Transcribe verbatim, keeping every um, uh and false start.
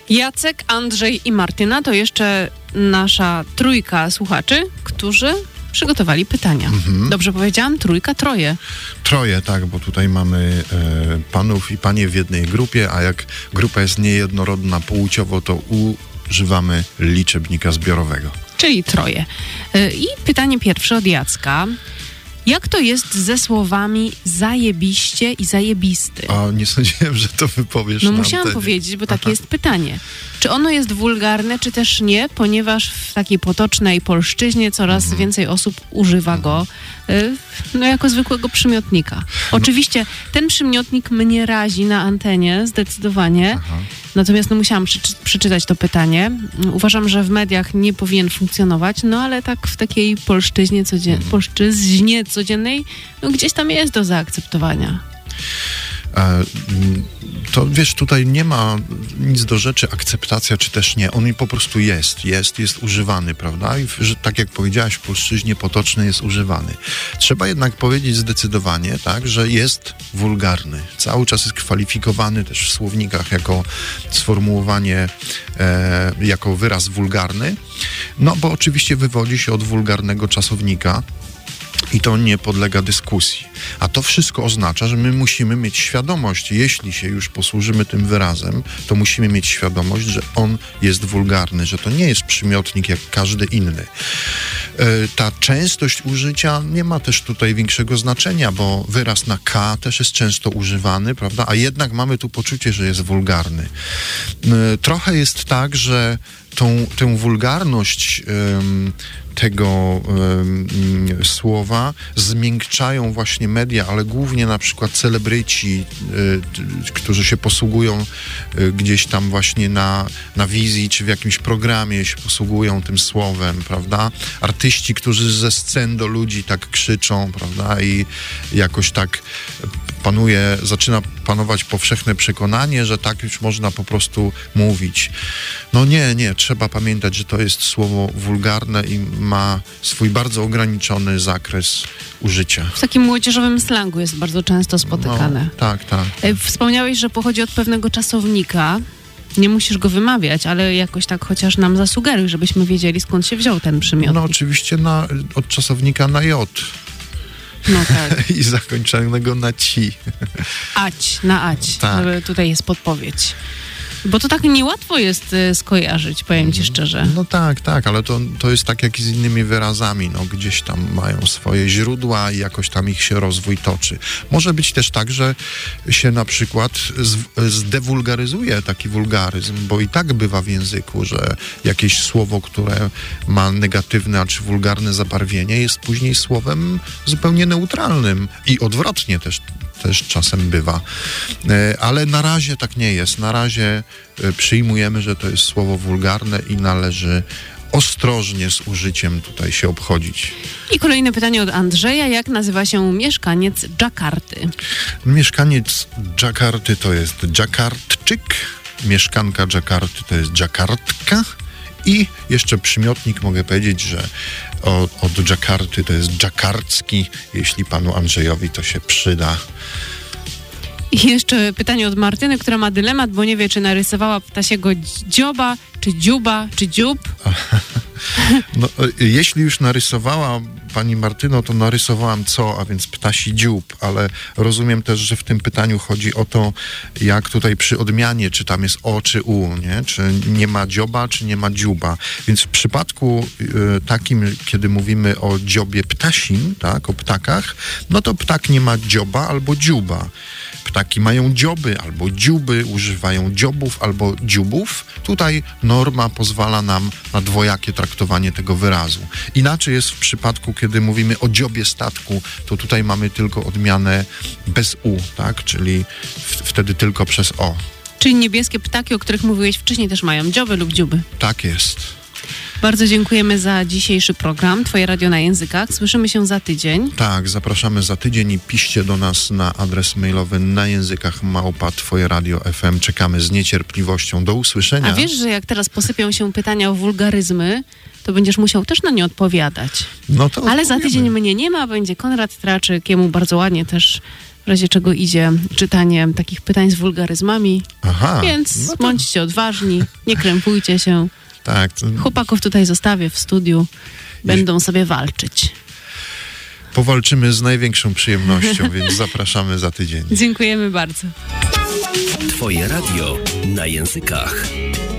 Jacek, Andrzej i Martyna to jeszcze nasza trójka słuchaczy, którzy przygotowali pytania. Mhm. Dobrze powiedziałam? Trójka, troje. Troje, tak, bo tutaj mamy e, panów i panie w jednej grupie, a jak grupa jest niejednorodna płciowo, to używamy liczebnika zbiorowego. Czyli troje. E, I pytanie pierwsze od Jacka. Jak to jest ze słowami zajebiście i zajebisty? A nie sądziłem, że to wypowiesz. No na musiałam antenie. powiedzieć, bo takie Aha. jest pytanie. Czy ono jest wulgarne, czy też nie? Ponieważ w takiej potocznej polszczyźnie coraz mhm. więcej osób używa go y, no, jako zwykłego przymiotnika. Oczywiście ten przymiotnik mnie razi na antenie, zdecydowanie. Aha. Natomiast no, musiałam przeczy- przeczytać to pytanie. Uważam, że w mediach nie powinien funkcjonować, no ale tak w takiej polszczyźnie, codzien- mhm. polszczyźnie codziennej, no gdzieś tam jest do zaakceptowania. E, to wiesz, tutaj nie ma nic do rzeczy, akceptacja czy też nie. On po prostu jest, jest, jest używany, prawda? I że, tak jak powiedziałaś, w polszczyźnie potocznej jest używany. Trzeba jednak powiedzieć zdecydowanie, tak, że jest wulgarny. Cały czas jest kwalifikowany też w słownikach jako sformułowanie, e, jako wyraz wulgarny. No bo oczywiście wywodzi się od wulgarnego czasownika, i to nie podlega dyskusji. A to wszystko oznacza, że my musimy mieć świadomość, jeśli się już posłużymy tym wyrazem, to musimy mieć świadomość, że on jest wulgarny, że to nie jest przymiotnik jak każdy inny. Ta częstość użycia nie ma też tutaj większego znaczenia, bo wyraz na K też jest często używany, prawda? A jednak mamy tu poczucie, że jest wulgarny. Trochę jest tak, że tą, tę wulgarność um, tego um, słowa zmiękczają właśnie media, ale głównie na przykład celebryci, y, którzy się posługują y, gdzieś tam właśnie na, na wizji czy w jakimś programie się posługują tym słowem, prawda? Artyści, którzy ze scen do ludzi tak krzyczą, prawda? I jakoś tak panuje, zaczyna panować powszechne przekonanie, że tak już można po prostu mówić. No nie, nie, trzeba pamiętać, że to jest słowo wulgarne i ma swój bardzo ograniczony zakres użycia. W takim młodzieżowym slangu jest bardzo często spotykane. No, tak, tak. Wspomniałeś, że pochodzi od pewnego czasownika. Nie musisz go wymawiać, ale jakoś tak chociaż nam zasugeruj, żebyśmy wiedzieli, skąd się wziął ten przymiotnik. No oczywiście na, od czasownika na J. No tak. I zakończonego na ci. Ać, na ać. Tak. Tutaj jest podpowiedź. Bo to tak niełatwo jest y, skojarzyć, powiem ci szczerze. No tak, tak, ale to, to jest tak jak i z innymi wyrazami, no gdzieś tam mają swoje źródła i jakoś tam ich się rozwój toczy. Może być też tak, że się na przykład z, zdewulgaryzuje taki wulgaryzm, bo i tak bywa w języku, że jakieś słowo, które ma negatywne, a czy wulgarne zabarwienie, jest później słowem zupełnie neutralnym i odwrotnie też też czasem bywa. Ale na razie tak nie jest. Na razie przyjmujemy, że to jest słowo wulgarne i należy ostrożnie z użyciem tutaj się obchodzić. I kolejne pytanie od Andrzeja. Jak nazywa się mieszkaniec Dżakarty? Mieszkaniec Dżakarty to jest Dżakartczyk. Mieszkanka Dżakarty to jest Dżakartka. I jeszcze przymiotnik mogę powiedzieć, że od, od Dżakarty to jest dżakarcki. Jeśli panu Andrzejowi to się przyda. I jeszcze pytanie od Martyny, która ma dylemat, bo nie wie, czy narysowała ptasiego dzioba, czy dziuba, czy dziób. No, jeśli już narysowała pani Martyno, to narysowałam co, a więc ptasi dziób, ale rozumiem też, że w tym pytaniu chodzi o to, jak tutaj przy odmianie, czy tam jest o, czy u, nie? Czy nie ma dzioba, czy nie ma dziuba. Więc w przypadku y, takim, kiedy mówimy o dziobie ptasim, tak, o ptakach, no to ptak nie ma dzioba albo dziuba. Ptaki mają dzioby albo dziuby, używają dziobów albo dziubów. Tutaj norma pozwala nam na dwojakie traktowanie tego wyrazu. Inaczej jest w przypadku, kiedy mówimy o dziobie statku, to tutaj mamy tylko odmianę bez u, tak? Czyli w, wtedy tylko przez o. Czyli niebieskie ptaki, o których mówiłeś wcześniej, też mają dzioby lub dziuby. Tak jest. Bardzo dziękujemy za dzisiejszy program. Twoje radio na językach. Słyszymy się za tydzień. Tak, zapraszamy za tydzień i piszcie do nas na adres mailowy na językach małpa Twoje Radio F M. Czekamy z niecierpliwością. Do usłyszenia. A wiesz, że jak teraz posypią się pytania o wulgaryzmy, to będziesz musiał też na nie odpowiadać. No to Ale za odpowiemy. tydzień mnie nie ma, będzie Konrad Traczyk. Jemu bardzo ładnie też w razie czego idzie czytanie takich pytań z wulgaryzmami. Aha. Więc no to... bądźcie odważni, nie krępujcie się. Tak. To... Chłopaków tutaj zostawię w studiu. Będą sobie walczyć. Powalczymy z największą przyjemnością, więc zapraszamy za tydzień. Dziękujemy bardzo. Twoje radio na językach.